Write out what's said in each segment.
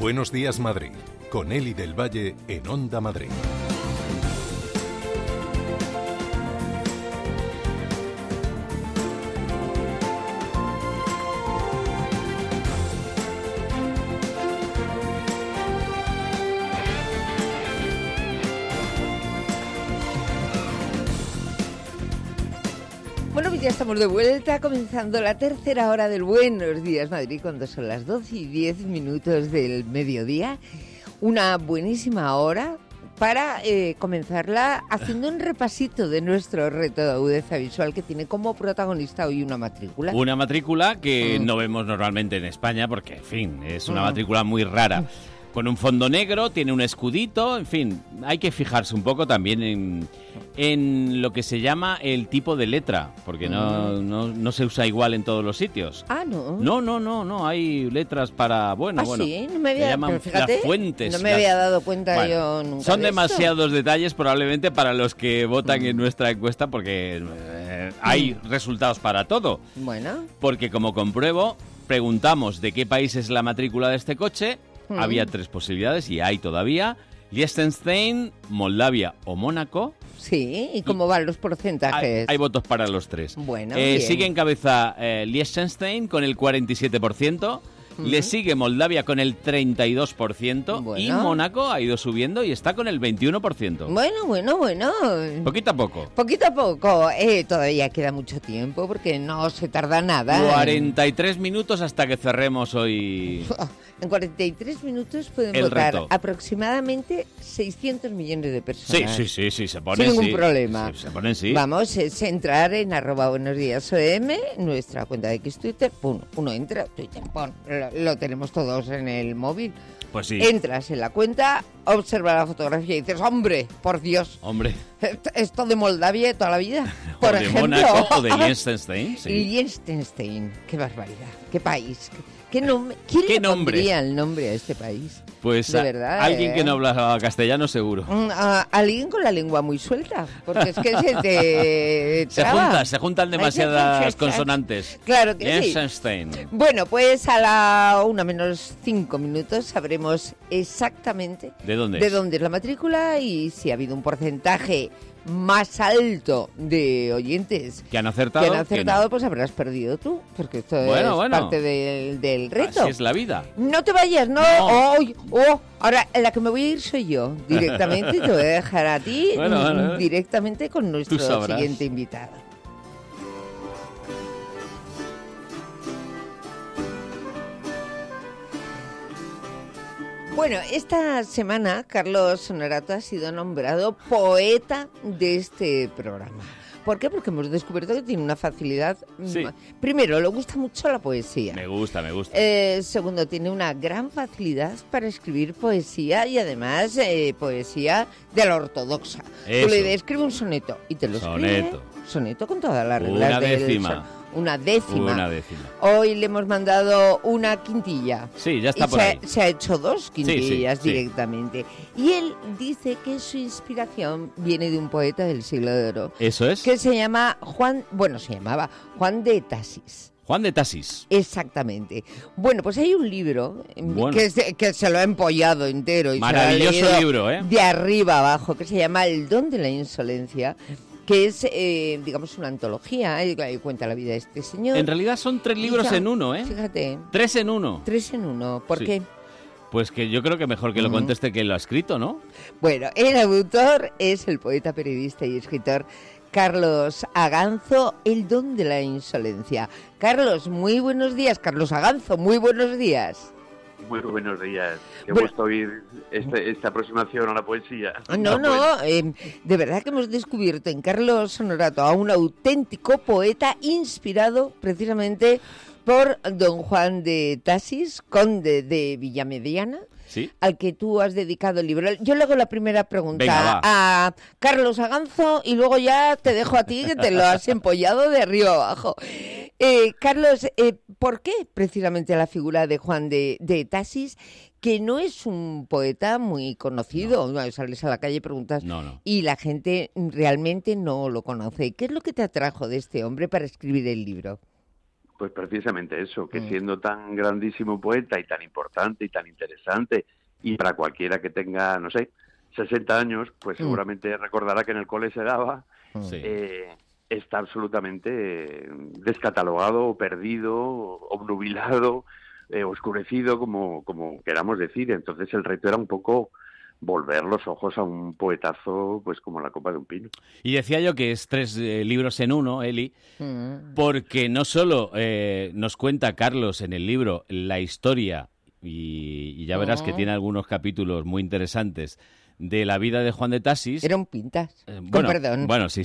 Buenos días, Madrid, con Eli del Valle en Onda Madrid. Bueno, pues ya estamos de vuelta, comenzando la tercera hora del Buenos Días Madrid, cuando son las 12:10 del mediodía. Una buenísima hora para comenzarla haciendo un repasito de nuestro reto de agudeza visual, que tiene como protagonista hoy una matrícula. Una matrícula que no vemos normalmente en España porque, en fin, es una matrícula muy rara. Con un fondo negro, tiene un escudito, en fin, hay que fijarse un poco también en lo que se llama el tipo de letra, porque no se usa igual en todos los sitios. Ah, ¿no? No, hay letras para, bueno, sí, no me había, se llaman, pero fíjate, las fuentes. No me había dado cuenta yo nunca. Son de demasiados esto. detalles probablemente para los que votan en nuestra encuesta, porque hay resultados para todo. Bueno. Porque como compruebo, preguntamos de qué país es la matrícula de este coche. Había 3 posibilidades y hay todavía: Liechtenstein, Moldavia o Mónaco. Sí, ¿y cómo van los porcentajes? Hay votos para los 3. Bueno, bien. Sigue en cabeza Liechtenstein con el 47%. Le sigue Moldavia con el 32%. Bueno. Y Mónaco ha ido subiendo y está con el 21%. Bueno. Poquito a poco. Poquito a poco. Todavía queda mucho tiempo porque no se tarda nada. 43 minutos hasta que cerremos hoy. En 43 minutos pueden El votar reto. aproximadamente 600 millones de personas. Sí, se ponen Sin ningún problema. Se ponen sí. Vamos, es entrar en @buenosdiasOM, nuestra cuenta de X Twitter. Uno entra, Twitter, lo tenemos todos en el móvil. Pues sí. Entras en la cuenta, observa la fotografía y dices, hombre, por Dios, Hombre. esto de Moldavia de toda la vida. O Por de ejemplo. Mónaco o de Liechtenstein. Sí. Liechtenstein, qué barbaridad, qué país. ¿Quién le pondría el nombre a este país? Pues de verdad, alguien que no habla castellano seguro. Alguien con la lengua muy suelta, porque es que se te traba. Se juntan demasiadas consonantes. Claro que sí. Liechtenstein. Bueno, pues a la 1:05 sabremos exactamente ¿De dónde es la matrícula y si ha habido un porcentaje más alto de oyentes que han acertado, no. Pues habrás perdido tú, porque esto es parte del reto. Así es la vida. No te vayas, no. Ahora la que me voy a ir soy yo directamente. Te voy a dejar a ti directamente con nuestro siguiente invitado. Bueno, esta semana Carlos Honorato ha sido nombrado poeta de este programa. ¿Por qué? Porque hemos descubierto que tiene una facilidad. Sí. Primero, le gusta mucho la poesía. Me gusta. Segundo, tiene una gran facilidad para escribir poesía y además poesía de la ortodoxa. Eso. Tú le escribe un soneto y te lo escribe. Soneto con todas las reglas Una décima. Hoy le hemos mandado una quintilla. Sí, ya está por ahí. Se ha hecho 2 quintillas directamente. Y él dice que su inspiración viene de un poeta del siglo de oro. ¿Eso es? Que se llamaba Juan de Tasis. Juan de Tasis. Exactamente. Bueno, pues hay un libro que se lo ha empollado entero. Y maravilloso libro, ¿eh? De arriba abajo, que se llama El don de la insolencia, que es, digamos, una antología, cuenta la vida de este señor. En realidad son 3 libros en uno, ¿eh? Fíjate. 3 en 1. 3 en 1. ¿Por qué? Pues que yo creo que mejor que lo conteste que lo ha escrito, ¿no? Bueno, el autor es el poeta, periodista y escritor Carlos Aganzo, El don de la insolencia. Carlos, muy buenos días. Carlos Aganzo, muy buenos días. Muy buenos días. Qué gusto oír esta aproximación a la poesía. De verdad que hemos descubierto en Carlos Honorato a un auténtico poeta inspirado precisamente por don Juan de Tasis, conde de Villamediana. ¿Sí? Al que tú has dedicado el libro. Yo le hago la primera pregunta. Venga, a Carlos Aganzo y luego ya te dejo a ti, que te lo has empollado de arriba abajo. Carlos, ¿por qué precisamente la figura de Juan de Tasis, que no es un poeta muy conocido? No. Sales a la calle y preguntas y la gente realmente no lo conoce. ¿Qué es lo que te atrajo de este hombre para escribir el libro? Pues precisamente eso, que siendo tan grandísimo poeta y tan importante y tan interesante, y para cualquiera que tenga, no sé, 60 años, pues seguramente recordará que en el cole se daba, Sí. está absolutamente descatalogado, perdido, obnubilado, oscurecido, como queramos decir. Entonces el reto era un poco volver los ojos a un poetazo pues como la copa de un pino. Y decía yo que es 3 libros en uno, Eli, porque no solo nos cuenta Carlos en el libro la historia, y ya verás que tiene algunos capítulos muy interesantes, de la vida de Juan de Tasis. Era un pintas. Bueno, perdón. bueno, sí.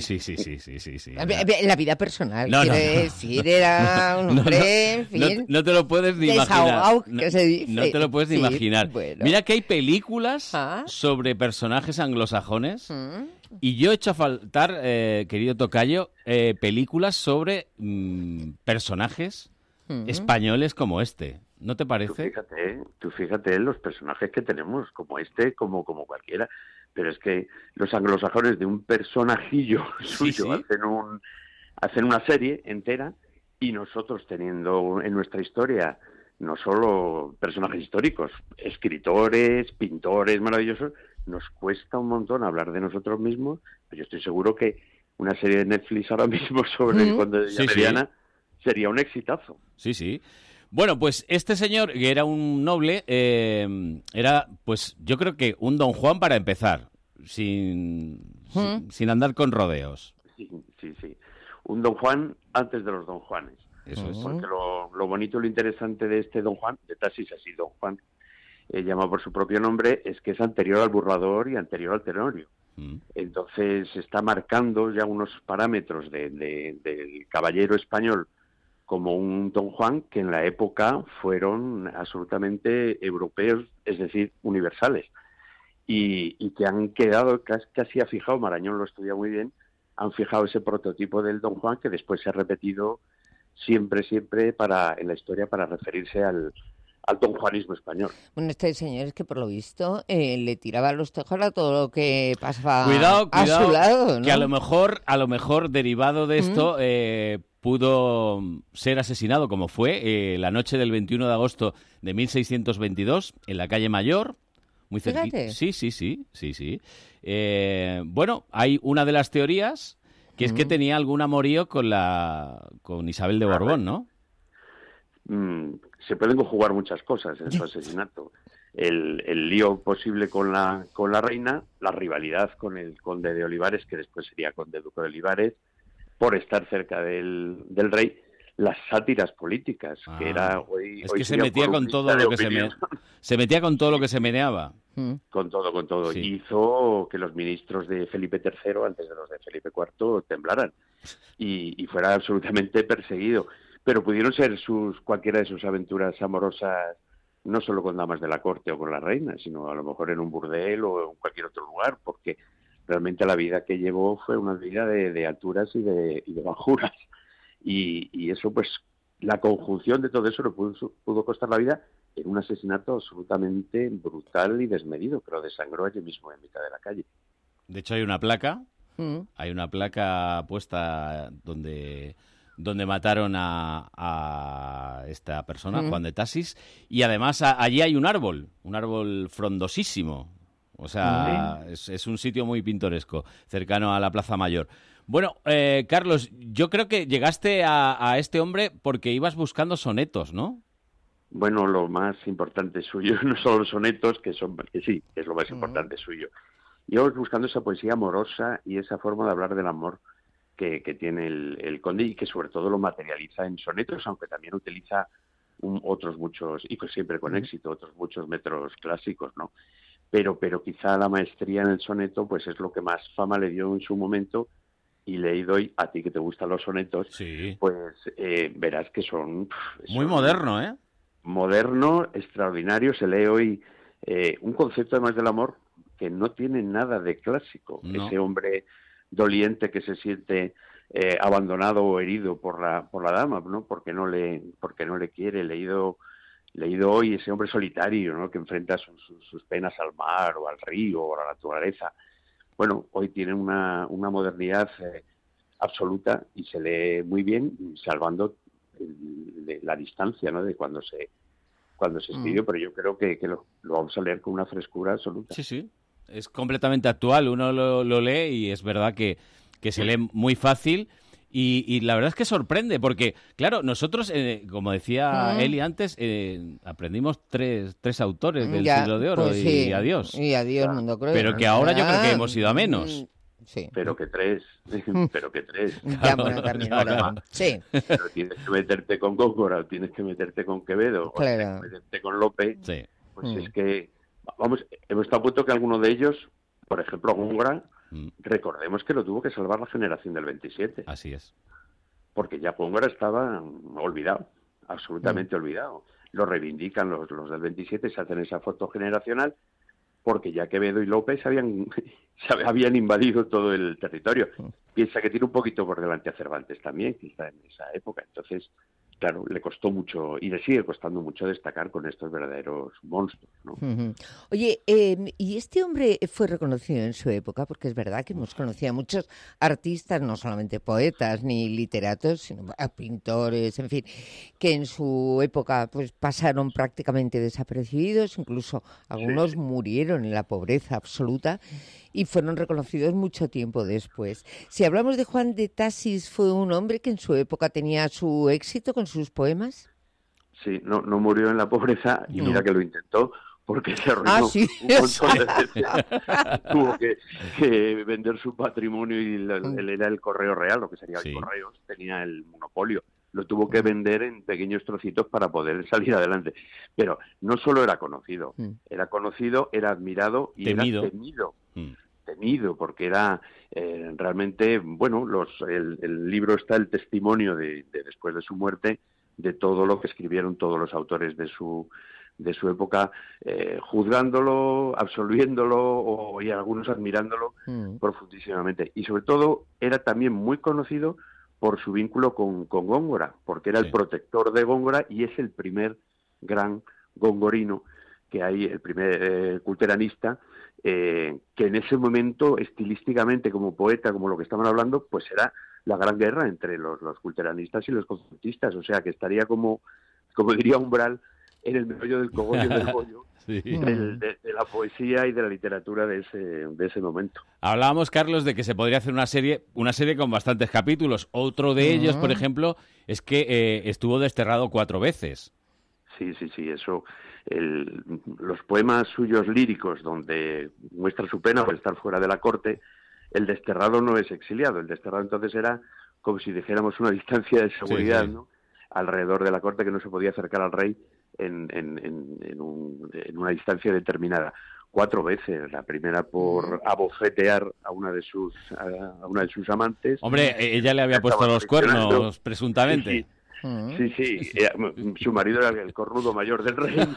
La vida personal, No, quiere decir, era un hombre, en fin. No te lo puedes ni desahogado, imaginar. que se dice. No te lo puedes ni Sí, imaginar. bueno. Mira que hay películas Ah. sobre personajes anglosajones y yo he hecho a faltar, querido tocayo, películas sobre personajes españoles como este. ¿No te parece? Tú fíjate en los personajes que tenemos, como este, como cualquiera. Pero es que los anglosajones de un personajillo suyo hacen una serie entera, y nosotros teniendo en nuestra historia no solo personajes históricos, escritores, pintores maravillosos, nos cuesta un montón hablar de nosotros mismos. Pero yo estoy seguro que una serie de Netflix ahora mismo sobre el Conde de Mediana sería un exitazo. Sí. Bueno, pues este señor, que era un noble, era, pues yo creo que un Don Juan para empezar, sin andar con rodeos. Sí. Un Don Juan antes de los Don Juanes. Eso es. Porque lo bonito y lo interesante de este Don Juan, de Tasis así, Don Juan, llamado por su propio nombre, es que es anterior al burlador y anterior al tenorio. Entonces está marcando ya unos parámetros del caballero español como un Don Juan que en la época fueron absolutamente europeos, es decir, universales, y que han quedado, casi ha fijado, Marañón lo estudia muy bien, han fijado ese prototipo del Don Juan que después se ha repetido siempre en la historia para referirse al don Juanismo español. Bueno, este señor es que por lo visto le tiraba los tejos a todo lo que pasaba Cuidado, a su lado, ¿no? que a lo mejor derivado de esto pudo ser asesinado, como fue la noche del 21 de agosto de 1622 en la calle Mayor, muy cerquita. Sí. Bueno, hay una de las teorías que es que tenía algún amorío con Isabel de Borbón, ¿no? Se pueden conjugar muchas cosas en su asesinato. El lío posible con la reina, la rivalidad con el conde de Olivares, que después sería conde duque de Olivares, por estar cerca del rey, las sátiras políticas, que era hoy... Es que se metía con todo lo que se metía con todo lo que se meneaba. Con todo. Sí. Hizo que los ministros de Felipe III, antes de los de Felipe IV, temblaran y fuera absolutamente perseguido. Pero pudieron ser cualquiera de sus aventuras amorosas, no solo con damas de la corte o con la reina, sino a lo mejor en un burdel o en cualquier otro lugar, porque realmente la vida que llevó fue una vida de alturas y de bajuras. Y eso, pues, la conjunción de todo eso le pudo costar la vida en un asesinato absolutamente brutal y desmedido, pero desangró allí mismo en mitad de la calle. De hecho, hay una placa puesta donde mataron a esta persona, Juan de Tasis, y además allí hay un árbol frondosísimo. O sea, es un sitio muy pintoresco, cercano a la Plaza Mayor. Bueno, Carlos, yo creo que llegaste a este hombre porque ibas buscando sonetos, ¿no? Bueno, lo más importante suyo, no solo los sonetos, que sí, que es lo más importante suyo. Yo buscando esa poesía amorosa y esa forma de hablar del amor que tiene el conde, y que sobre todo lo materializa en sonetos, aunque también utiliza otros muchos, y pues siempre con éxito, otros muchos metros clásicos, ¿no? Pero quizá la maestría en el soneto pues es lo que más fama le dio en su momento, y leído hoy, a ti que te gustan los sonetos, pues verás que son... Muy moderno, ¿eh? Moderno, extraordinario. Se lee hoy un concepto además del amor que no tiene nada de clásico. No. Ese hombre doliente que se siente abandonado o herido por la dama, ¿no? Porque no le quiere. Leído hoy ese hombre solitario, ¿no? Que enfrenta sus penas al mar o al río o a la naturaleza. Bueno, hoy tiene una modernidad absoluta y se lee muy bien, salvando la distancia, ¿no? De cuando se escribió, pero yo creo que lo vamos a leer con una frescura absoluta. Sí, sí, es completamente actual, uno lo lee y es verdad que se lee muy fácil y la verdad es que sorprende, porque, claro, nosotros, como decía Eli antes, aprendimos tres autores del Siglo de Oro pues y adiós. Y adiós, mundo cruel. Pero que ahora yo creo que hemos ido a menos. Sí. Pero que tres. Ya, bueno, también, claro. Sí. Pero tienes que meterte con Góngora, tienes que meterte con Quevedo, o tienes que meterte con Lope. Sí. Pues es que, vamos, hemos estado a punto que alguno de ellos, por ejemplo, Góngora, recordemos que lo tuvo que salvar la generación del 27. Así es. Porque ya Góngora estaba olvidado, absolutamente olvidado. Lo reivindican los del 27, se hacen esa foto generacional, porque ya Quevedo y López habían invadido todo el territorio. Piensa que tiene un poquito por delante a Cervantes también, que está en esa época. Entonces, claro, le costó mucho, y le sigue costando mucho destacar con estos verdaderos monstruos, ¿no? Oye, y este hombre fue reconocido en su época, porque es verdad que hemos conocido a muchos artistas, no solamente poetas ni literatos, sino a pintores, en fin, que en su época pues pasaron prácticamente desapercibidos, incluso algunos murieron en la pobreza absoluta y fueron reconocidos mucho tiempo después. Si hablamos de Juan de Tasis, ¿fue un hombre que en su época tenía su éxito con sus poemas? Sí, no murió en la pobreza y mira que lo intentó porque se arruinó un montón de veces. Tuvo que vender su patrimonio y él era el Correo Real, lo que sería el Correos, tenía el monopolio. Lo tuvo que vender en pequeños trocitos para poder salir adelante. Pero no solo era conocido, era admirado y temido. Era temido, porque era realmente, bueno, el libro está el testimonio de después de su muerte, de todo lo que escribieron todos los autores de su época, juzgándolo, absolviéndolo y algunos admirándolo profundísimamente. Y sobre todo era también muy conocido por su vínculo con Góngora, porque era el protector de Góngora y es el primer gran gongorino que hay, el primer culteranista, que en ese momento, estilísticamente, como poeta, como lo que estaban hablando, pues era la gran guerra entre los culteranistas y los concertistas, o sea que estaría como diría Umbral, en el meollo del cogollo del bollo, de la poesía y de la literatura de ese momento. Hablábamos, Carlos, de que se podría hacer una serie con bastantes capítulos. Otro de ellos, por ejemplo, es que estuvo desterrado 4 veces. Sí, eso. Los poemas suyos líricos, donde muestra su pena por estar fuera de la corte, el desterrado no es exiliado. El desterrado entonces era como si dijéramos una distancia de seguridad, ¿no? Alrededor de la corte, que no se podía acercar al rey en una distancia determinada. 4 veces, la primera por abofetear a una de sus amantes. Hombre, ella le había puesto los cuernos, presuntamente. Sí. Su marido era el cornudo mayor del reino.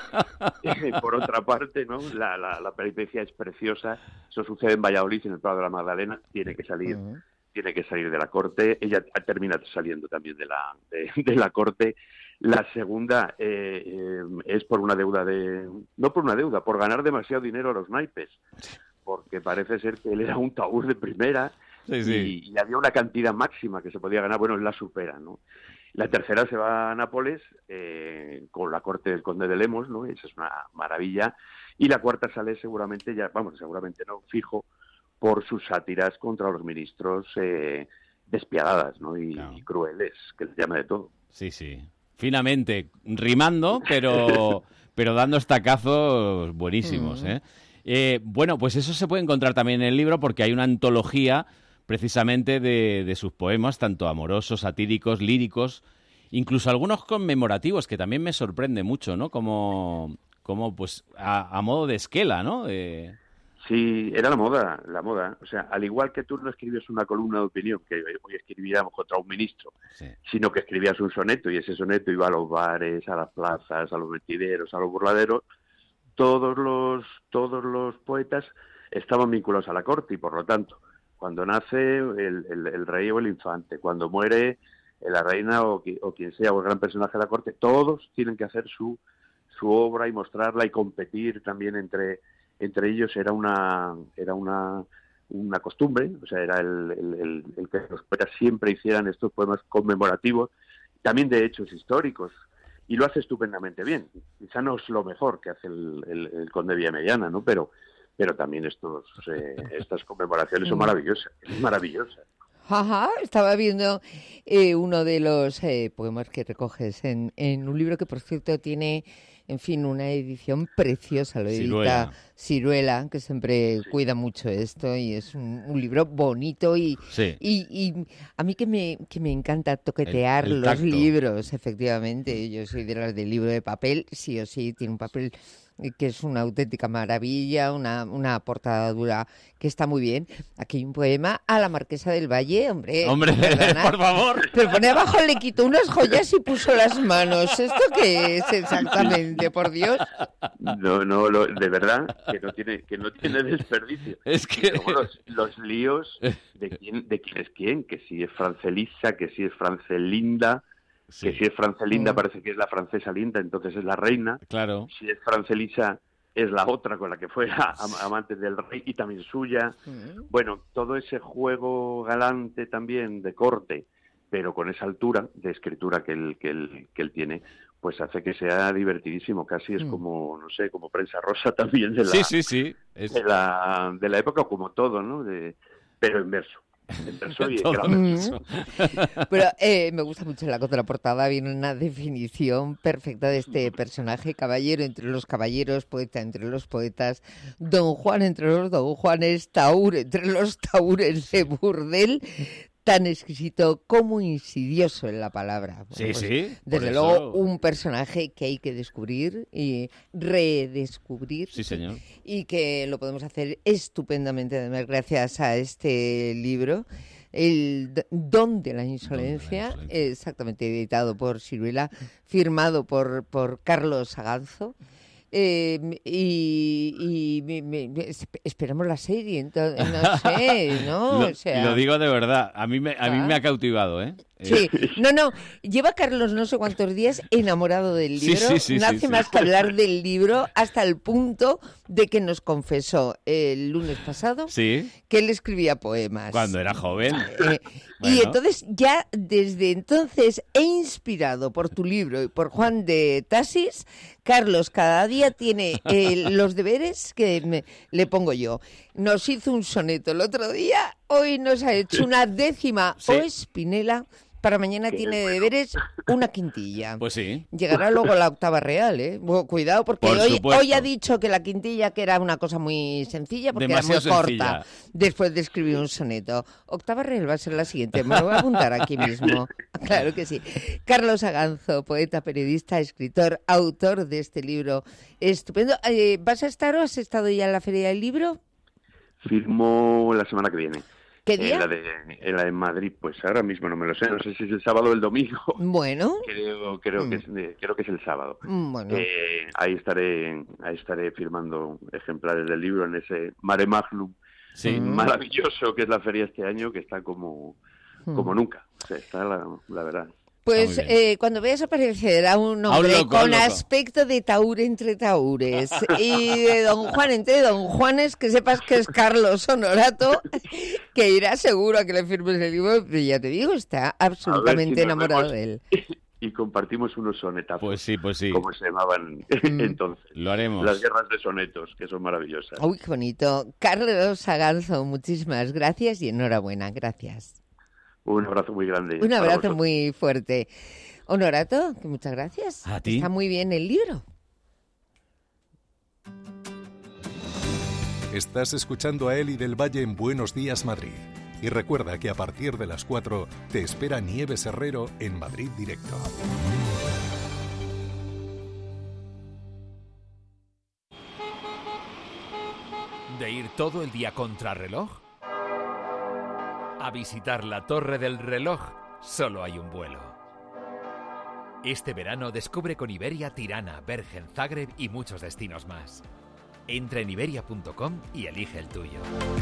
Por otra parte, ¿no? La peripecia es preciosa. Eso sucede en Valladolid, en el Prado de la Magdalena. Tiene que salir de la corte. Ella termina saliendo también de la corte. La segunda es por una deuda por ganar demasiado dinero a los naipes, porque parece ser que él era un taur de primera y había una cantidad máxima que se podía ganar. Bueno, él la supera, ¿no? La tercera se va a Nápoles con la corte del conde de Lemos, ¿no? Esa es una maravilla. Y la cuarta sale seguramente fijo, por sus sátiras contra los ministros despiadadas, ¿no? Y crueles, que les llama de todo. Sí. Finamente, rimando, pero dando estacazos buenísimos, bueno, pues eso se puede encontrar también en el libro porque hay una antología precisamente de sus poemas, tanto amorosos, satíricos, líricos, incluso algunos conmemorativos, que también me sorprende mucho, ¿no? Como pues a modo de esquela, ¿no? Sí, era la moda. O sea, al igual que tú no escribías una columna de opinión, que hoy escribiríamos contra un ministro, sino que escribías un soneto, y ese soneto iba a los bares, a las plazas, a los mentideros, a los burladeros. Todos los poetas estaban vinculados a la corte, y por lo tanto, cuando nace el rey o el infante, cuando muere la reina o quien sea, o el gran personaje de la corte, todos tienen que hacer su obra y mostrarla y competir también entre ellos. Era una costumbre, o sea, era el que los poetas siempre hicieran estos poemas conmemorativos, también de hechos históricos, y lo hace estupendamente bien. Quizá no es lo mejor que hace el Conde Villamellana, ¿no? Pero también estas conmemoraciones son maravillosas. Ajá, estaba viendo uno de los poemas que recoges en un libro que, por cierto, tiene, en fin, una edición preciosa. Lo edita Siruela, que siempre cuida mucho esto, y es un libro bonito y a mí que me encanta toquetear los libros, efectivamente. Yo soy de las del libro de papel, sí o sí, tiene un papel que es una auténtica maravilla, una portada dura que está muy bien. Aquí hay un poema a la Marquesa del Valle, hombre, por favor. Pero pone abajo, le quitó unas joyas y puso las manos. ¿Esto qué es exactamente, por Dios? No, de verdad, que no tiene desperdicio. Es que los líos de quién es quién, que si es Francelisa, que si es Francelinda. Sí. Que si es Francelinda parece que es la francesa linda, entonces es la reina. Claro. Si es Francelisa es la otra con la que fue amante del rey y también suya. Bueno, todo ese juego galante también de corte, pero con esa altura de escritura que él tiene, pues hace que sea divertidísimo. Casi es como, no sé, como prensa rosa también de la de la época, como todo, ¿no? Pero en verso. Pero me gusta mucho la contraportada, viene una definición perfecta de este personaje: caballero entre los caballeros, poeta entre los poetas, don Juan entre los don Juanes, taur entre los taures de burdel, tan exquisito como insidioso en la palabra. Bueno, desde luego, un personaje que hay que descubrir y redescubrir. Sí, señor. Y que lo podemos hacer estupendamente, además, gracias a este libro, El Don de la Insolencia, exactamente, editado por Siruela, firmado por Carlos Saganzo. Esperamos la serie, entonces, no sé, ¿no? Lo digo de verdad, a mí me ha cautivado, ¿eh? Sí, no, lleva Carlos no sé cuántos días enamorado del libro, no hace más que hablar del libro hasta el punto de que nos confesó el lunes pasado que él escribía poemas. Cuando era joven. Y entonces, ya desde entonces, inspirado por tu libro y por Juan de Tasis, Carlos cada día tiene los deberes que le pongo yo. Nos hizo un soneto el otro día, hoy nos ha hecho una décima o Espinela. Para mañana tiene de deberes una quintilla. Pues sí. Llegará luego la octava real, ¿eh? Cuidado, porque hoy ha dicho que la quintilla, que era una cosa muy sencilla, porque demasiado era muy corta, después de escribir un soneto. Octava real va a ser la siguiente, me lo voy a apuntar aquí mismo. Claro que sí. Carlos Saganzo, poeta, periodista, escritor, autor de este libro estupendo. ¿Vas a estar o has estado ya en la Feria del Libro? Firmo la semana que viene. ¿Qué día? La de Madrid, pues ahora mismo no me lo sé, no sé si es el sábado o el domingo. Bueno. Creo que es el sábado. Bueno. Ahí estaré firmando ejemplares del libro en ese mare magnum maravilloso que es la feria este año, que está como nunca. O sea, está la verdad. Pues cuando veas aparecer a un hombre con aspecto de taur entre taures y de don Juan entre don Juanes, que sepas que es Carlos Honorato, que irá seguro a que le firmes el libro, pero ya te digo, está absolutamente enamorado de él. Y compartimos unos sonetazos. Pues sí. Como se llamaban entonces. Lo haremos. Las guerras de sonetos, que son maravillosas. Uy, qué bonito. Carlos Saganzo, muchísimas gracias y enhorabuena. Gracias. Un abrazo muy grande. Un abrazo muy fuerte. Honorato, que muchas gracias. ¿A ti? Está muy bien el libro. Estás escuchando a Eli del Valle en Buenos Días Madrid. Y recuerda que a partir de las 4 te espera Nieves Herrero en Madrid Directo. ¿De ir todo el día contrarreloj? A visitar la Torre del Reloj solo hay un vuelo. Este verano descubre con Iberia Tirana, Bergen, Zagreb y muchos destinos más. Entra en iberia.com y elige el tuyo.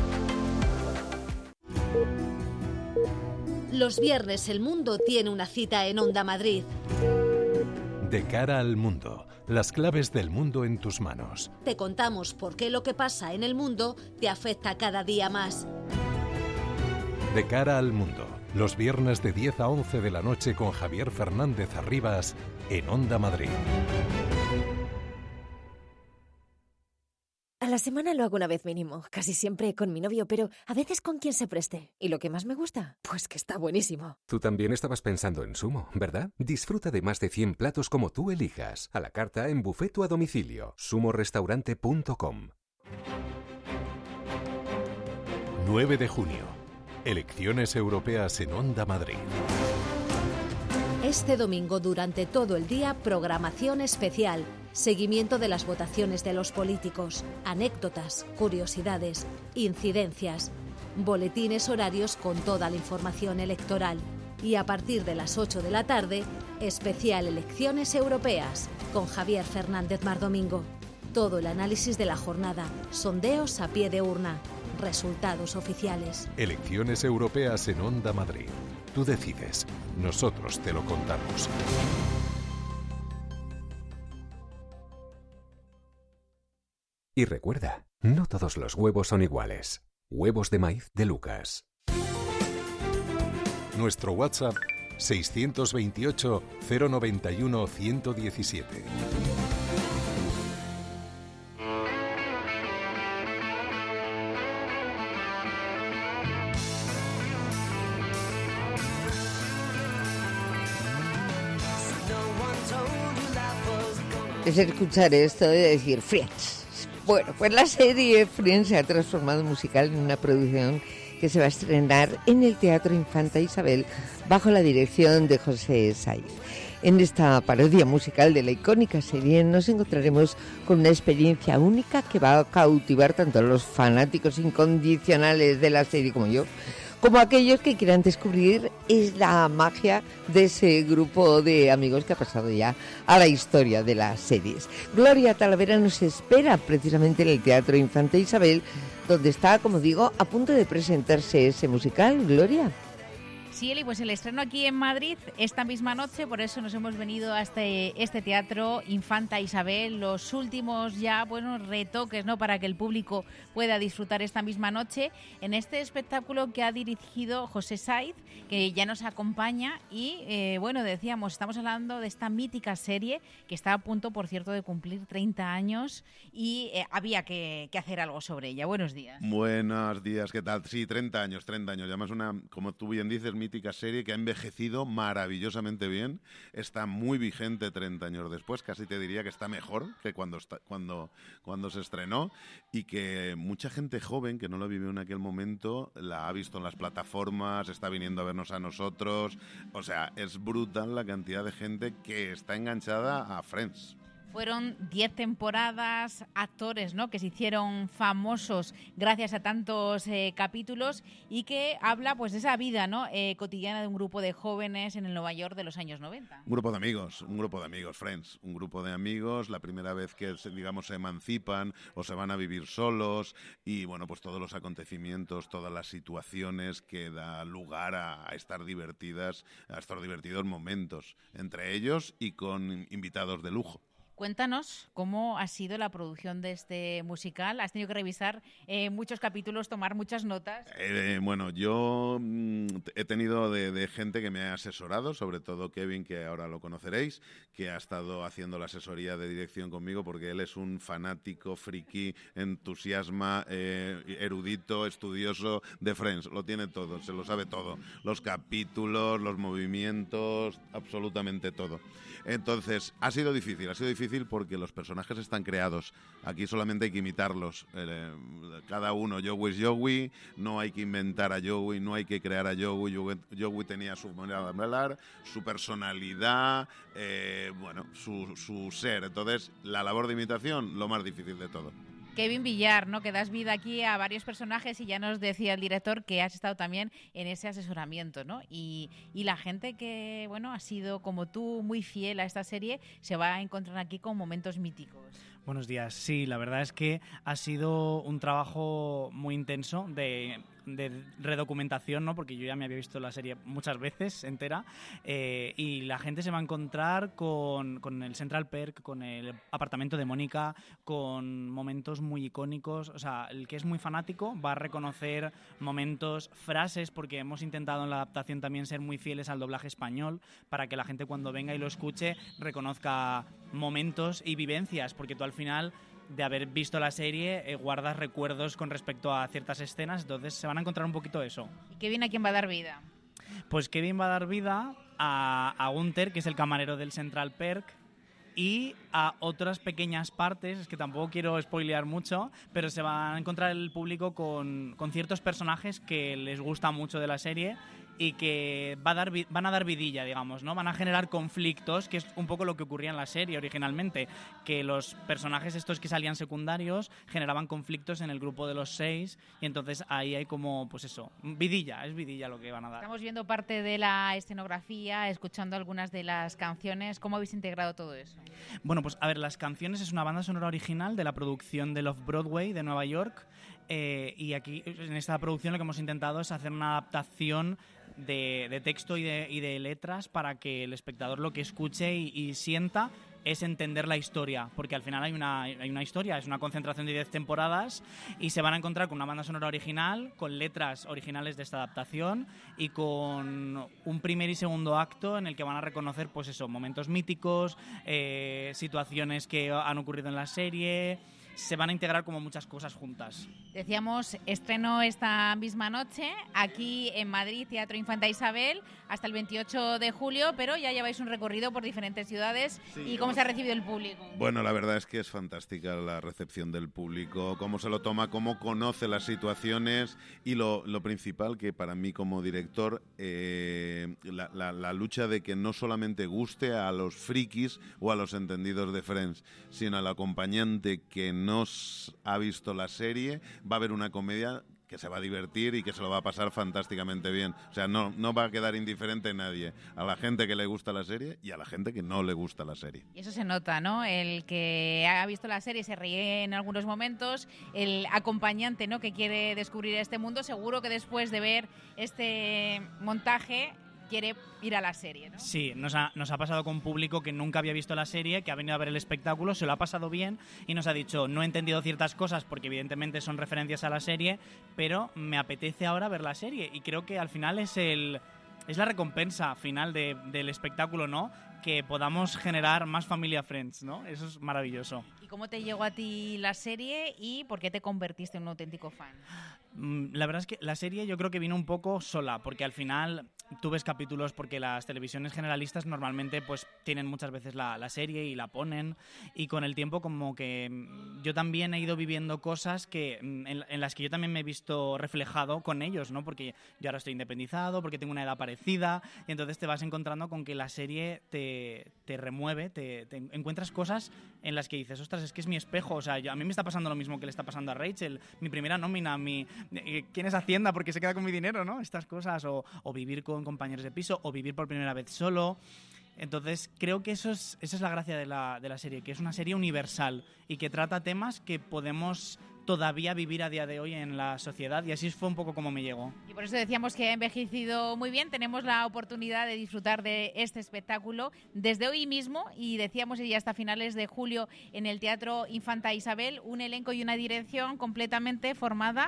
Los viernes el mundo tiene una cita en Onda Madrid. De cara al mundo, las claves del mundo en tus manos. Te contamos por qué lo que pasa en el mundo te afecta cada día más. De cara al mundo, Los viernes de 10 a 11 de la noche con Javier Fernández Arribas en Onda Madrid. A la semana lo hago una vez mínimo, casi siempre con mi novio, pero a veces con quien se preste. ¿Y lo que más me gusta? Pues que está buenísimo. Tú también estabas pensando en Sumo, ¿verdad? Disfruta de más de 100 platos como tú elijas, a la carta, en buffet o a domicilio. sumorestaurante.com. 9 de junio. Elecciones europeas en Onda Madrid. Este domingo, durante todo el día, programación especial. Seguimiento de las votaciones de los políticos, anécdotas, curiosidades, incidencias, boletines horarios con toda la información electoral. Y a partir de las 8 de la tarde, especial Elecciones Europeas, con Javier Fernández Mardomingo. Todo el análisis de la jornada, sondeos a pie de urna, resultados oficiales. Elecciones europeas en Onda Madrid. Tú decides, nosotros te lo contamos. Y recuerda, no todos los huevos son iguales. Huevos de maíz de Lucas. Nuestro WhatsApp 628 091 117. Es escuchar esto de decir Friends. Bueno, pues la serie Friends se ha transformado musical en una producción que se va a estrenar en el Teatro Infanta Isabel bajo la dirección de José Saiz. En esta parodia musical de la icónica serie nos encontraremos con una experiencia única que va a cautivar tanto a los fanáticos incondicionales de la serie como yo, como aquellos que quieran descubrir es la magia de ese grupo de amigos que ha pasado ya a la historia de las series. Gloria Talavera nos espera precisamente en el Teatro Infanta Isabel, donde está, como digo, a punto de presentarse ese musical. Gloria. Sí, Eli, pues el estreno aquí en Madrid esta misma noche, por eso nos hemos venido a este teatro Infanta Isabel, los últimos ya buenos retoques, ¿no?, para que el público pueda disfrutar esta misma noche en este espectáculo que ha dirigido José Saiz, que ya nos acompaña y, bueno, decíamos, estamos hablando de esta mítica serie que está a punto, por cierto, de cumplir 30 años y había que hacer algo sobre ella. Buenos días. Buenos días, ¿qué tal? Sí, 30 años, además una, como tú bien dices, mítica serie que ha envejecido maravillosamente bien, está muy vigente 30 años después, casi te diría que está mejor que cuando se estrenó, y que mucha gente joven que no lo vivió en aquel momento la ha visto en las plataformas, está viniendo a vernos a nosotros, o sea, es brutal la cantidad de gente que está enganchada a Friends. Fueron 10 temporadas, actores, ¿no?, que se hicieron famosos gracias a tantos capítulos y que habla, pues, de esa vida, ¿no?, cotidiana de un grupo de jóvenes en el Nueva York de los años 90. Un grupo de amigos, Friends, un grupo de amigos, la primera vez que, digamos, se emancipan o se van a vivir solos y, bueno, pues todos los acontecimientos, todas las situaciones que da lugar a estar divertidos momentos entre ellos y con invitados de lujo. Cuéntanos cómo ha sido la producción de este musical. ¿Has tenido que revisar muchos capítulos, tomar muchas notas? Bueno, yo he tenido de gente que me ha asesorado, sobre todo Kevin, que ahora lo conoceréis, que ha estado haciendo la asesoría de dirección conmigo porque él es un fanático, friki, entusiasma, erudito, estudioso de Friends. Lo tiene todo, se lo sabe todo. Los capítulos, los movimientos, absolutamente todo. Entonces, ha sido difícil porque los personajes están creados. Aquí solamente hay que imitarlos. Cada uno, Joey es Joey, no hay que inventar a Joey, no hay que crear a Joey. Joey tenía su manera de hablar, su personalidad, bueno, su ser. Entonces, la labor de imitación, lo más difícil de todo. Kevin Villar, ¿no?, que das vida aquí a varios personajes y ya nos decía el director que has estado también en ese asesoramiento, ¿no? Y la gente que, bueno, ha sido como tú muy fiel a esta serie se va a encontrar aquí con momentos míticos. Buenos días. Sí, la verdad es que ha sido un trabajo muy intenso de redocumentación, ¿no? Porque yo ya me había visto la serie muchas veces entera, y la gente se va a encontrar con el Central Perk, con el apartamento de Mónica, con momentos muy icónicos. O sea, el que es muy fanático va a reconocer momentos, frases, porque hemos intentado en la adaptación también ser muy fieles al doblaje español para que la gente cuando venga y lo escuche reconozca momentos y vivencias, porque tú al final de haber visto la serie guardas recuerdos con respecto a ciertas escenas, entonces se van a encontrar un poquito eso. ¿Y Kevin a quién va a dar vida? Pues Kevin va a dar vida a Gunther, que es el camarero del Central Perk, y a otras pequeñas partes, es que tampoco quiero spoilear mucho, pero se va a encontrar el público con ciertos personajes que les gusta mucho de la serie y que van a dar vidilla, digamos, ¿no? Van a generar conflictos, que es un poco lo que ocurría en la serie originalmente, que los personajes estos que salían secundarios generaban conflictos en el grupo de los 6 y entonces ahí hay como, pues eso, vidilla, es vidilla lo que van a dar. Estamos viendo parte de la escenografía, escuchando algunas de las canciones. ¿Cómo habéis integrado todo eso? Bueno, pues a ver, las canciones es una banda sonora original de la producción del Off-Broadway de Nueva York, y aquí en esta producción lo que hemos intentado es hacer una adaptación de texto y de letras para que el espectador lo que escuche y sienta es entender la historia, porque al final hay una historia, es una concentración de 10 temporadas y se van a encontrar con una banda sonora original, con letras originales de esta adaptación y con un primer y segundo acto en el que van a reconocer, pues eso, momentos míticos, situaciones que han ocurrido en la serie. Se van a integrar como muchas cosas juntas. Decíamos, estreno esta misma noche aquí en Madrid, Teatro Infanta Isabel, hasta el 28 de julio, pero ya lleváis un recorrido por diferentes ciudades. Sí, ¿y cómo se ha recibido el público? Bueno, la verdad es que es fantástica la recepción del público, cómo se lo toma, cómo conoce las situaciones y lo principal que para mí como director, la lucha de que no solamente guste a los frikis o a los entendidos de Friends, sino al acompañante que no ha visto la serie, va a haber una comedia que se va a divertir y que se lo va a pasar fantásticamente bien. O sea, no va a quedar indiferente nadie. A la gente que le gusta la serie y a la gente que no le gusta la serie. Y eso se nota, ¿no? El que ha visto la serie se ríe en algunos momentos. El acompañante, ¿no?, que quiere descubrir este mundo, seguro que después de ver este montaje quiere ir a la serie, ¿no? Sí, nos ha pasado con público que nunca había visto la serie, que ha venido a ver el espectáculo, se lo ha pasado bien y nos ha dicho, no he entendido ciertas cosas porque evidentemente son referencias a la serie, pero me apetece ahora ver la serie y creo que al final es la recompensa final del espectáculo, ¿no? Que podamos generar más familia Friends, ¿no? Eso es maravilloso. ¿Y cómo te llegó a ti la serie y por qué te convertiste en un auténtico fan? La verdad es que la serie yo creo que vino un poco sola, porque al final tú ves capítulos, porque las televisiones generalistas normalmente pues tienen muchas veces la serie y la ponen, y con el tiempo como que yo también he ido viviendo cosas que en las que yo también me he visto reflejado con ellos, ¿no? Porque yo ahora estoy independizado, porque tengo una edad parecida, y entonces te vas encontrando con que la serie te remueve, te encuentras cosas en las que dices, ostras, es que es mi espejo, o sea, a mí me está pasando lo mismo que le está pasando a Rachel, mi primera nómina, ¿quién es Hacienda? Porque se queda con mi dinero, ¿no? Estas cosas, o vivir con compañeros de piso, o vivir por primera vez solo. Entonces creo que esa es la gracia de la serie, que es una serie universal y que trata temas que podemos todavía vivir a día de hoy en la sociedad, y así fue un poco como me llegó. Y por eso decíamos que ha envejecido muy bien. Tenemos la oportunidad de disfrutar de este espectáculo desde hoy mismo, y decíamos ya hasta finales de julio en el Teatro Infanta Isabel, un elenco y una dirección completamente formada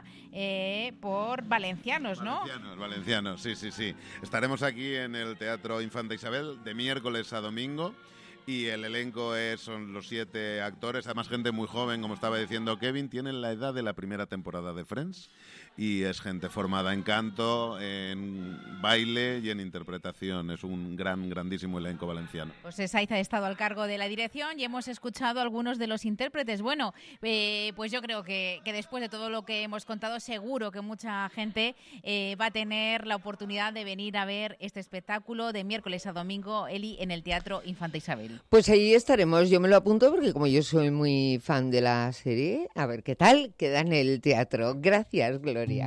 por valencianos, ¿no? Valencianos, sí. Estaremos aquí en el Teatro Infanta Isabel de miércoles a domingo. Y el elenco son los 7 actores, además gente muy joven, como estaba diciendo Kevin, tienen la edad de la primera temporada de Friends, y es gente formada en canto, en baile y en interpretación. Es un grandísimo elenco valenciano. Pues Saiza ha estado al cargo de la dirección y hemos escuchado a algunos de los intérpretes. Bueno, pues yo creo que después de todo lo que hemos contado, seguro que mucha gente va a tener la oportunidad de venir a ver este espectáculo de miércoles a domingo, Eli, en el Teatro Infanta Isabel. Pues ahí estaremos, yo me lo apunto porque como yo soy muy fan de la serie, a ver qué tal queda en el teatro. Gracias, Gloria.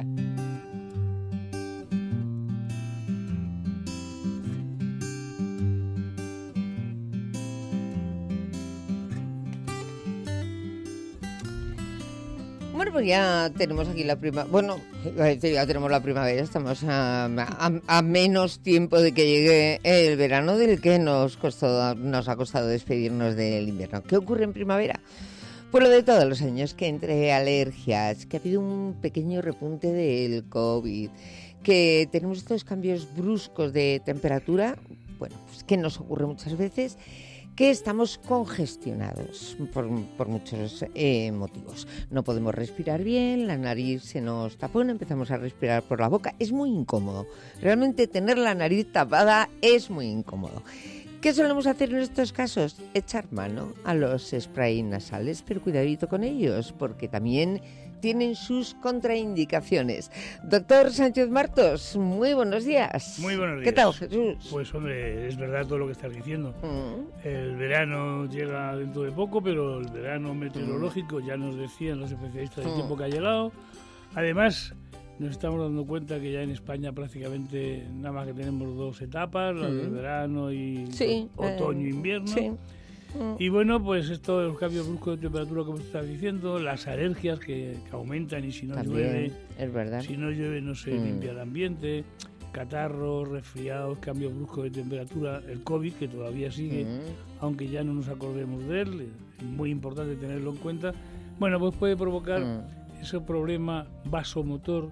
Bueno, pues ya tenemos aquí la primavera. Bueno, ya tenemos la primavera. Estamos a menos tiempo de que llegue el verano, del que nos ha costado despedirnos del invierno. ¿Qué ocurre en primavera? Pues lo de todos los años, que entre alergias, que ha habido un pequeño repunte del COVID, que tenemos estos cambios bruscos de temperatura, bueno, pues que nos ocurre muchas veces, que estamos congestionados por muchos motivos. No podemos respirar bien, la nariz se nos tapona, empezamos a respirar por la boca. Es muy incómodo. Realmente tener la nariz tapada es muy incómodo. ¿Qué solemos hacer en estos casos? Echar mano a los sprays nasales, pero cuidadito con ellos, porque también tienen sus contraindicaciones. Doctor Sánchez Martos, muy buenos días. Muy buenos días. ¿Qué tal, Jesús? Pues hombre, es verdad todo lo que estás diciendo. El verano llega dentro de poco, pero el verano meteorológico, ya nos decían los especialistas del tiempo que ha llegado. Además, nos estamos dando cuenta que ya en España prácticamente nada más que tenemos 2 etapas, la del verano y otoño-invierno. Sí. Y bueno, pues esto de los cambios bruscos de temperatura, como estás diciendo, las alergias que aumentan y si no llueve, es verdad. Si no llueve no se limpia el ambiente, catarros, resfriados, cambios bruscos de temperatura, el COVID que todavía sigue, aunque ya no nos acordemos de él, es muy importante tenerlo en cuenta. Bueno, pues puede provocar ese problema vasomotor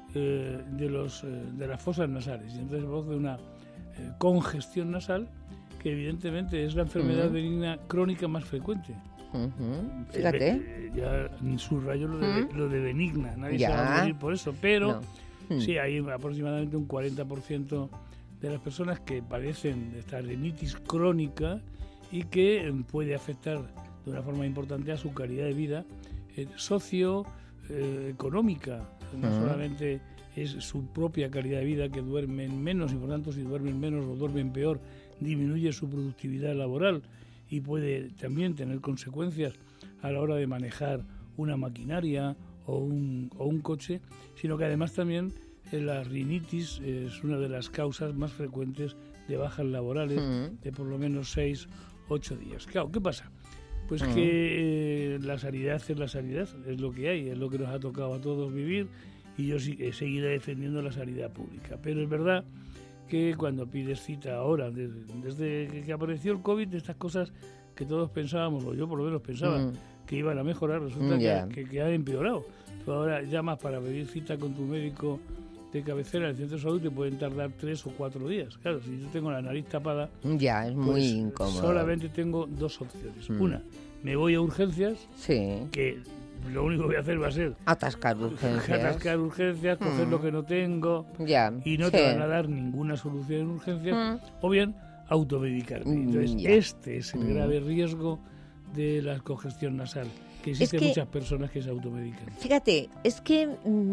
de las fosas nasales y entonces produce una congestión nasal, que evidentemente es la enfermedad benigna crónica más frecuente. Fíjate. Ya subrayo lo de benigna, nadie se va a morir por eso, pero sí, hay aproximadamente un 40% de las personas que padecen de esta rinitis crónica y que puede afectar de una forma importante a su calidad de vida socioeconómica. No solamente es su propia calidad de vida, que duermen menos y por tanto si duermen menos o duermen peor, disminuye su productividad laboral y puede también tener consecuencias a la hora de manejar una maquinaria o un coche, sino que además también la rinitis es una de las causas más frecuentes de bajas laborales de por lo menos 6-8 días. Claro, ¿qué pasa? Pues que la sanidad es la sanidad, es lo que hay, es lo que nos ha tocado a todos vivir y yo seguiré defendiendo la sanidad pública. Pero es verdad que cuando pides cita ahora, desde que apareció el COVID, estas cosas que todos pensábamos, o yo por lo menos pensaba, que iban a mejorar, resulta que han empeorado. Tú ahora llamas para pedir cita con tu médico de cabecera del centro de salud, te pueden tardar 3 o 4 días. Claro, si yo tengo la nariz tapada, ya es muy incómodo. Solamente tengo 2 opciones. Una, me voy a urgencias, que lo único que voy a hacer va a ser atascar urgencias, coger lo que no tengo y no te van a dar ninguna solución en urgencias, o bien automedicarte. Entonces, este es el grave riesgo de la congestión nasal, que existen muchas personas que se automedican. Fíjate, es que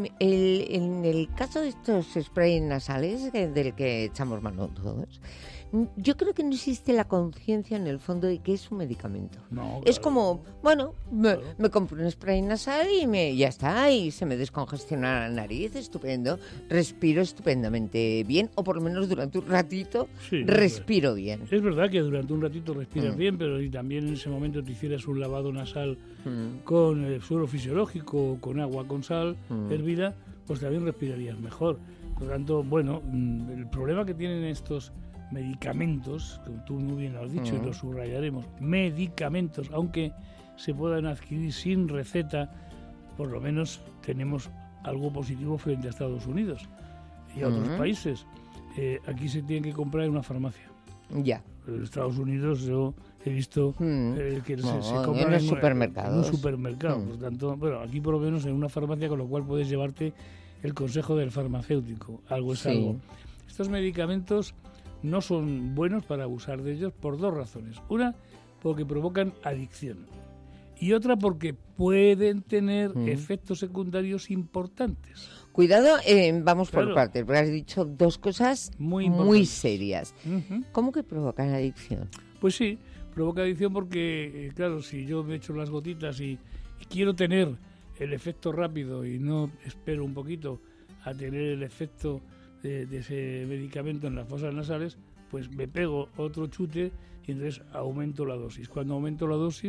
en el caso de estos sprays nasales del que echamos mano todos, yo creo que no existe la conciencia en el fondo de que es un medicamento. No, es como, bueno, me compro un spray nasal y ya está, y se me descongestiona la nariz, estupendo, respiro estupendamente bien, o por lo menos durante un ratito respiro bien. Es verdad que durante un ratito respiras bien, pero si también en ese momento te hicieras un lavado nasal con suero fisiológico o con agua con sal hervida, pues también respirarías mejor. Por lo tanto, bueno, el problema que tienen estos medicamentos, como tú muy bien lo has dicho y lo subrayaremos, medicamentos, aunque se puedan adquirir sin receta, por lo menos tenemos algo positivo frente a Estados Unidos y a otros países. Aquí se tienen que comprar en una farmacia. Ya. En Estados Unidos yo he visto que se compran en los supermercados. En un supermercado. Por tanto, bueno, aquí por lo menos en una farmacia, con lo cual puedes llevarte el consejo del farmacéutico. Algo es algo. Estos medicamentos no son buenos para abusar de ellos por 2 razones. Una, porque provocan adicción. Y otra, porque pueden tener efectos secundarios importantes. Cuidado, vamos por partes, porque has dicho 2 cosas muy serias. ¿Cómo que provocan adicción? Pues sí, provoca adicción porque, claro, si yo me echo las gotitas y quiero tener el efecto rápido y no espero un poquito a tener el efecto de ese medicamento en las fosas nasales, pues me pego otro chute y entonces aumento la dosis. Cuando aumento la dosis,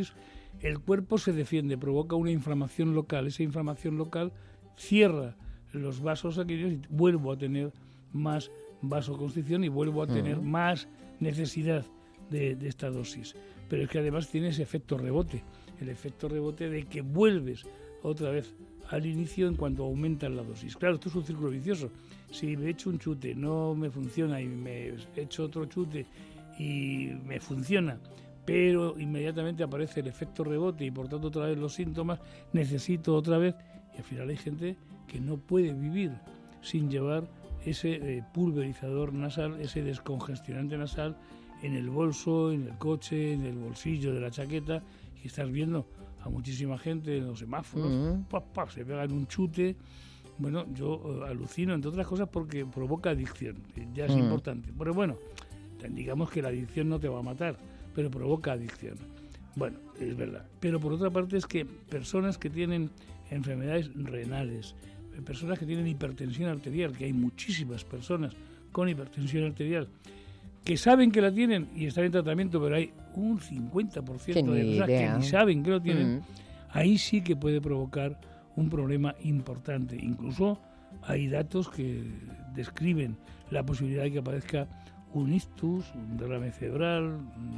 el cuerpo se defiende, provoca una inflamación local. Esa inflamación local cierra los vasos sanguíneos y vuelvo a tener más vasoconstricción y vuelvo a tener más necesidad de esta dosis. Pero es que además tiene ese efecto rebote, el efecto rebote de que vuelves otra vez al inicio en cuanto aumentas la dosis. Claro, esto es un círculo vicioso. Si me echo un chute, no me funciona, y me echo otro chute y me funciona, pero inmediatamente aparece el efecto rebote y por tanto otra vez los síntomas, necesito otra vez, y al final hay gente que no puede vivir sin llevar ese pulverizador nasal, ese descongestionante nasal en el bolso, en el coche, en el bolsillo de la chaqueta, y estás viendo a muchísima gente en los semáforos, se pegan un chute. Bueno, yo alucino, entre otras cosas, porque provoca adicción, que ya es importante. Pero bueno, digamos que la adicción no te va a matar, pero provoca adicción. Bueno, es verdad. Pero por otra parte es que personas que tienen enfermedades renales, personas que tienen hipertensión arterial, que hay muchísimas personas con hipertensión arterial, que saben que la tienen y están en tratamiento, pero hay un 50% de personas que ni saben que lo tienen, ahí sí que puede provocar un problema importante. Incluso hay datos que describen la posibilidad de que aparezca un ictus, un derrame cerebral,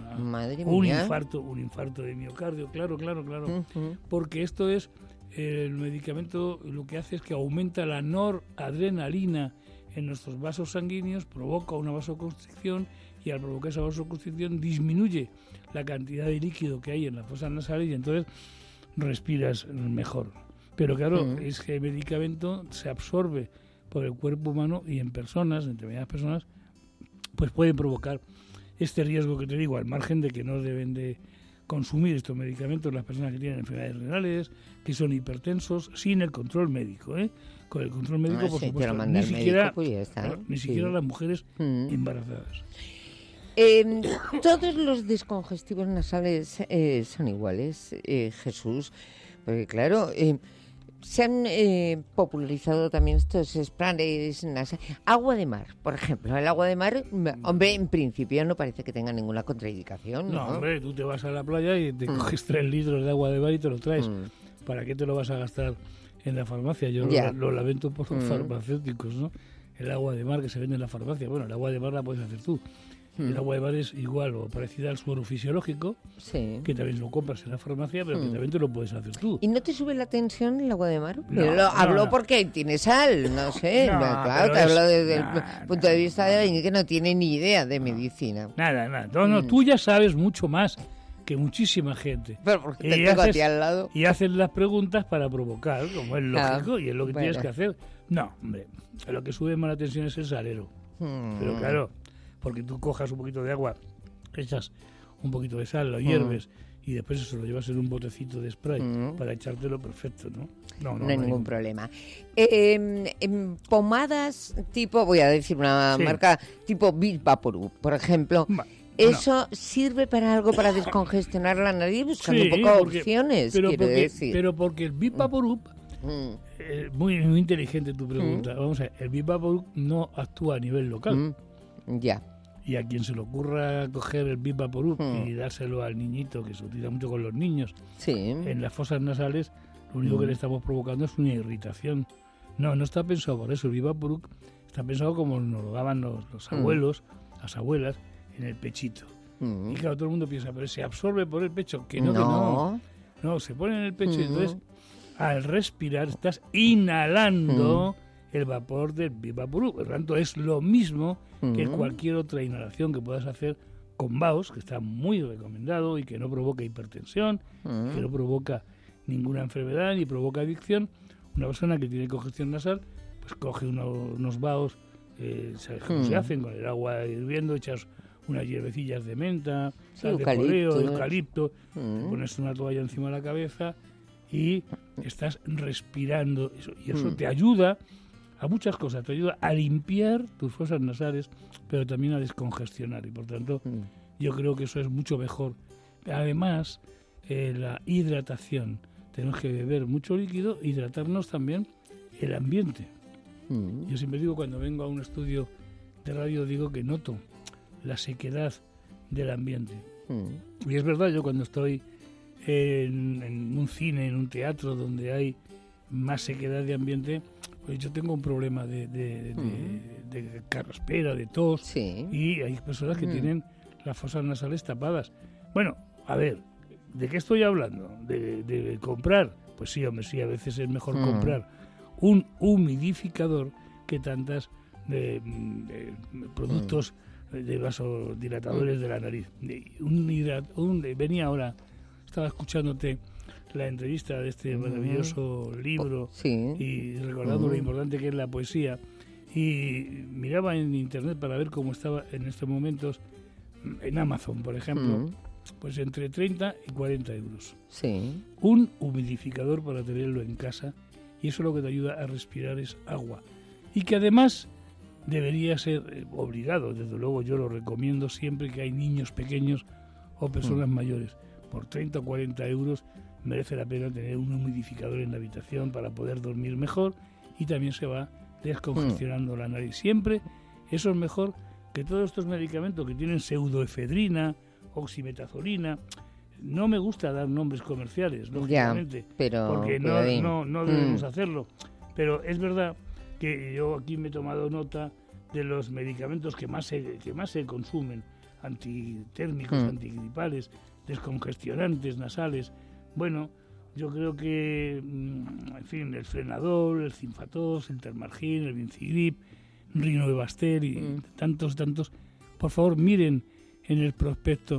un infarto de miocardio, claro, porque esto es, el medicamento lo que hace es que aumenta la noradrenalina en nuestros vasos sanguíneos, provoca una vasoconstricción y al provocar esa vasoconstricción disminuye la cantidad de líquido que hay en las fosas nasales y entonces respiras mejor. Pero claro, es que el medicamento se absorbe por el cuerpo humano y en personas, en determinadas personas, pues pueden provocar este riesgo que te digo, al margen de que no deben de consumir estos medicamentos las personas que tienen enfermedades renales, que son hipertensos, sin el control médico, Con el control médico, por supuesto, ni siquiera, ni siquiera las mujeres embarazadas. Todos los descongestivos nasales son iguales, Jesús, porque claro, se han popularizado también estos sprays nasales. Agua de mar, por ejemplo. El agua de mar, hombre, en principio no parece que tenga ninguna contraindicación, ¿no? No, hombre, tú te vas a la playa y te coges 3 litros de agua de mar y te lo traes. ¿Para qué te lo vas a gastar en la farmacia? Yo lo lamento por los farmacéuticos, ¿no? El agua de mar que se vende en la farmacia. Bueno, el agua de mar la puedes hacer tú. El agua de mar es igual o parecida al suero fisiológico, que también lo compras en la farmacia, pero que también te lo puedes hacer tú. ¿Y no te sube la tensión el agua de mar? No, porque tiene sal, no sé. Claro, te hablo desde el punto de vista de alguien que no tiene ni idea de medicina. Nada. Tú ya sabes mucho más que muchísima gente. Pero porque te tengo a ti al lado. Y haces las preguntas para provocar, como es lógico, y es lo que tienes que hacer. No, hombre, lo que sube más la tensión es el salero. Pero claro, porque tú cojas un poquito de agua, echas un poquito de sal, lo hierves y después eso lo llevas en un botecito de spray para echártelo perfecto, ¿no? No hay ningún problema. Pomadas tipo, voy a decir una marca, tipo Big Vaporub, por ejemplo. ¿Eso sirve para algo para descongestionar la nariz? Buscando un poco opciones, pero porque el Big Vaporub, muy inteligente tu pregunta. Vamos a ver, el Big Vaporub no actúa a nivel local. Y a quien se le ocurra coger el Big Vaporub y dárselo al niñito, que se utiliza mucho con los niños, en las fosas nasales, lo único que le estamos provocando es una irritación. No está pensado por eso. El Big Vaporub está pensado como nos lo daban los abuelos, las abuelas, en el pechito. Y claro, todo el mundo piensa, pero se absorbe por el pecho. Que no. No, se pone en el pecho y entonces al respirar estás inhalando el vapor del Big Vaporub. Por lo tanto, es lo mismo que cualquier otra inhalación que puedas hacer con Baos, que está muy recomendado y que no provoca hipertensión, que no provoca ninguna enfermedad ni provoca adicción. Una persona que tiene congestión nasal, pues coge unos Baos, ¿sabes cómo se hacen? Con el agua hirviendo, echas unas hierbecillas de menta, sal de poleo, eucalipto, te pones una toalla encima de la cabeza y estás respirando eso. Y eso te ayuda a muchas cosas, te ayuda a limpiar tus fosas nasales, pero también a descongestionar, y por tanto yo creo que eso es mucho mejor. Además, la hidratación, tenemos que beber mucho líquido, hidratarnos también el ambiente. Yo siempre digo, cuando vengo a un estudio de radio, digo que noto la sequedad del ambiente. Y es verdad, yo cuando estoy en un cine, en un teatro donde hay más sequedad de ambiente, pues yo tengo un problema de carraspera, de tos, y hay personas que tienen las fosas nasales tapadas. Bueno, a ver, ¿de qué estoy hablando? ¿De comprar? Pues sí, hombre, sí, a veces es mejor comprar un humidificador que tantas productos de vasodilatadores de la nariz. Venía ahora, estaba escuchándote la entrevista de este maravilloso libro y recordando lo importante que es la poesía, y miraba en internet para ver cómo estaba en estos momentos en Amazon, por ejemplo, pues entre 30 y 40 euros. Un humidificador para tenerlo en casa, y eso lo que te ayuda a respirar es agua, y que además debería ser obligado. Desde luego yo lo recomiendo siempre que hay niños pequeños o personas mayores. Por 30 o 40 euros merece la pena tener un humidificador en la habitación para poder dormir mejor, y también se va descongestionando la nariz. Siempre eso es mejor que todos estos medicamentos que tienen pseudoefedrina, oximetazolina. No me gusta dar nombres comerciales, lógicamente, porque no debemos hacerlo. Pero es verdad que yo aquí me he tomado nota de los medicamentos que más se consumen, antitérmicos, antigripales, descongestionantes nasales. Bueno, yo creo que, en fin, el Frenadol, el Zinfatos, el Termargin, el Vincigrip, Rinovaster y tantos. Por favor, miren en el prospecto,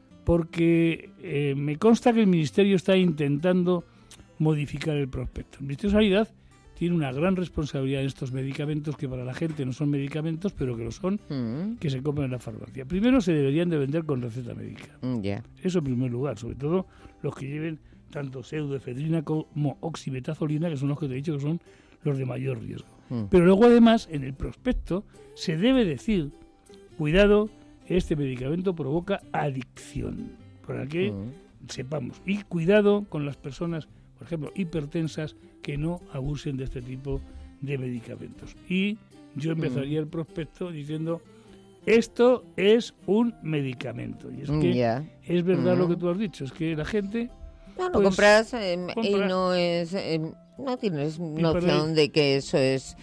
porque me consta que el Ministerio está intentando modificar el prospecto. El Ministerio de Sanidad tiene una gran responsabilidad en estos medicamentos que para la gente no son medicamentos, pero que lo son, que se compran en la farmacia. Primero, se deberían de vender con receta médica. Eso en primer lugar, sobre todo los que lleven tanto pseudoefedrina como oximetazolina, que son los que te he dicho que son los de mayor riesgo. Pero luego, además, en el prospecto se debe decir, cuidado, este medicamento provoca adicción, para que sepamos. Y cuidado con las personas, por ejemplo, hipertensas, que no abusen de este tipo de medicamentos. Y yo empezaría el prospecto diciendo, esto es un medicamento. Y es que es verdad lo que tú has dicho, es que la gente... lo compras y no es... no tienes noción de que eso es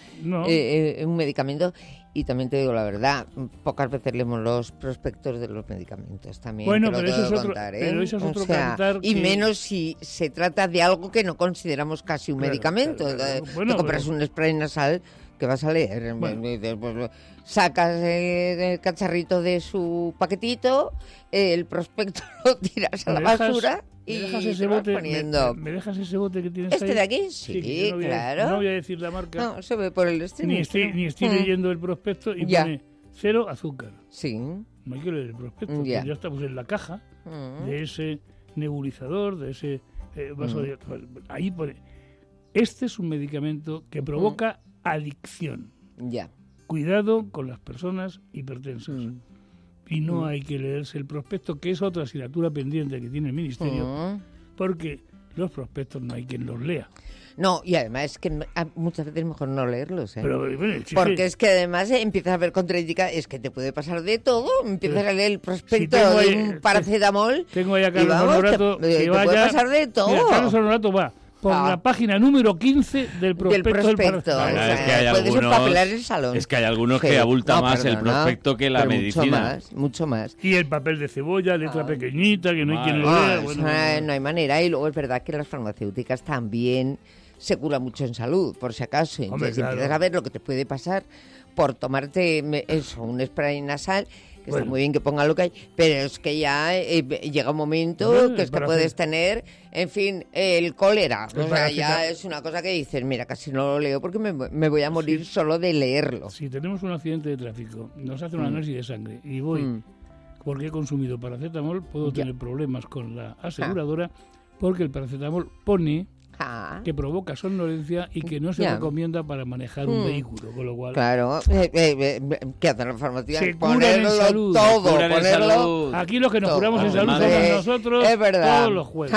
un medicamento. Y también te digo la verdad, pocas veces leemos los prospectos de los medicamentos también. Bueno, pero eso es otro, contar, pero eso es otro cantar. Y menos si se trata de algo que no consideramos casi un medicamento. Bueno, te compras un spray nasal que vas a leer. Pues, sacas el cacharrito de su paquetito, el prospecto lo tiras a la basura. ¿Me dejas ese bote? ¿Me dejas ese bote que tienes ahí? ¿Este de aquí? Sí, claro. No voy a decir la marca. No, se ve por el streaming. Ni estoy leyendo el prospecto y pone 0 azúcar. Sí. No hay que leer el prospecto. Ya estamos en la caja de ese nebulizador, de ese vaso de... Ahí pone... Este es un medicamento que provoca adicción. Cuidado con las personas hipertensas. Y no hay que leerse el prospecto, que es otra asignatura pendiente que tiene el Ministerio, porque los prospectos no hay quien los lea. No, y además es que muchas veces es mejor no leerlos, Pero, bueno, porque es que además empiezas a ver contraindicadas, es que te puede pasar de todo, empiezas a leer el prospecto de un paracetamol. Tengo ahí a Carlos Honorato, te puede pasar de todo. Mira, Carlos Honorato va por la página número 15 del prospecto. Puedes empapelar el salón. Es que hay algunos que abulta más el prospecto que la medicina. Mucho más. Y el papel de cebolla, letra pequeñita, que no hay quien lo lea. No hay manera. Y luego es verdad que las farmacéuticas también se cura mucho en salud, por si acaso. Entonces empiezas a ver lo que te puede pasar por tomarte un spray nasal. Está muy bien que pongan lo que hay, pero es que ya llega un momento que es que puedes tener, en fin, el cólera. O sea, ya es una cosa que dices, mira, casi no lo leo porque me voy a morir solo de leerlo. Si tenemos un accidente de tráfico, nos hacen un análisis de sangre y voy porque he consumido paracetamol, puedo tener problemas con la aseguradora porque el paracetamol pone que provoca somnolencia y que no se recomienda para manejar un vehículo, con lo cual... Claro, ¿qué hacen las farmacias? Se curan en salud. Todo, ponerlo... Aquí los que nos curamos en salud somos nosotros, es verdad. todos los jueves.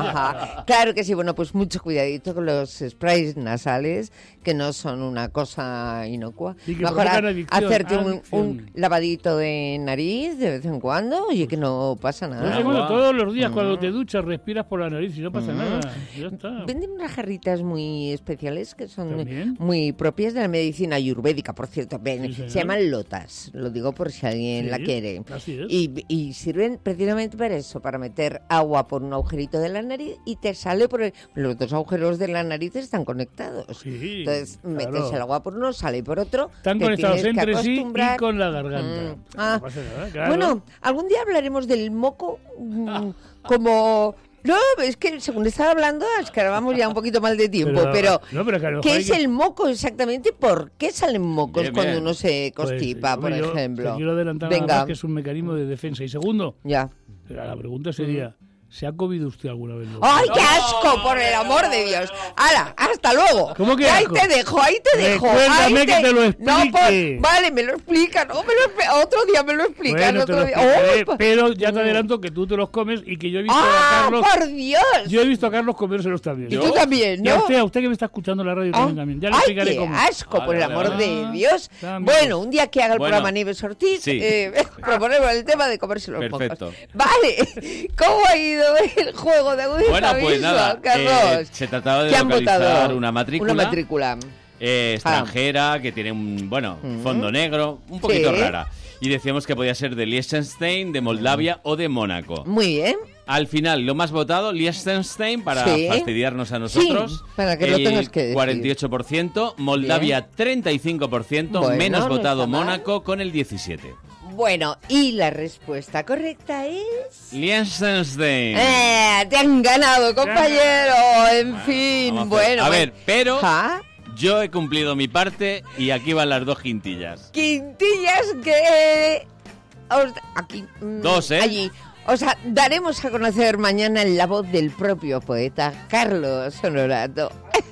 Claro que sí, bueno, pues mucho cuidadito con los sprays nasales, que no son una cosa inocua. Mejor hacerte un lavadito de nariz de vez en cuando, oye, que no pasa nada. Todos los días cuando te duchas respiras por la nariz y no pasa nada. Ya está. Venden unas jarritas muy especiales que son muy propias de la medicina ayurvédica, por cierto. Se llaman lotas, lo digo por si alguien la quiere. Así es. Y sirven precisamente para eso, para meter agua por un agujerito de la nariz y te sale por los dos agujeros de la nariz están conectados. Sí, entonces metes el agua por uno, sale por otro. Están conectados entre sí y con la garganta. No pasa nada, claro. Bueno, algún día hablaremos del moco como... No, es que según estaba hablando, es que ahora vamos ya un poquito mal de tiempo, pero ¿qué es el moco exactamente? ¿Por qué salen mocos cuando uno se constipa, por ejemplo? Te quiero adelantar nada más que es un mecanismo de defensa. Y segundo, la pregunta sería... ¿Se ha comido usted alguna vez? ¡Ay, qué asco, por el amor de Dios! ¡Hala, hasta luego! ¿Cómo que ahí te dejo! Recuérdame que te lo explique. Vale, me lo explica, ¿no? Otro día me lo explica. Bueno, pero ya te adelanto que tú te los comes y que yo he visto a Carlos... ¡por Dios! Yo he visto a Carlos comérselos también. Y tú también, ¿no? Y a usted que me está escuchando en la radio también. Ya le ¡ay, explicaré qué cómo. asco, por el amor de Dios! Bueno, un día que haga el programa Nieves Ortiz, proponemos el tema de comerse los mocos. Vale, ¿cómo ha ido el juego? Bueno, pues nada, Carlos. Se trataba de localizar una matrícula extranjera que tiene un fondo negro, un poquito rara. Y decíamos que podía ser de Liechtenstein, de Moldavia o de Mónaco. Muy bien. Al final, lo más votado, Liechtenstein, para fastidiarnos a nosotros. Para que lo tengas que decir. 48%, Moldavia 35%, menos votado Mónaco con el 17%. Bueno, y la respuesta correcta es... Liechtenstein. Te han ganado, compañero. En fin, a ver, pero yo he cumplido mi parte y aquí van las 2 quintillas. Quintillas que... Aquí. 2, ¿eh? Allí. O sea, daremos a conocer mañana en la voz del propio poeta Carlos Honorato.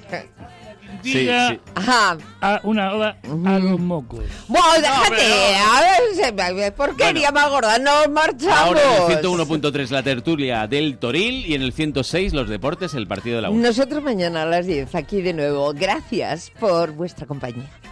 Sí. Ajá. Una oda a los mocos. Bueno, déjate. A ver, porquería más gorda. Nos marchamos. Ahora en el 101.3 la tertulia del Toril y en el 106 los deportes, el partido de la U. Nosotros mañana a las 10 aquí de nuevo. Gracias por vuestra compañía.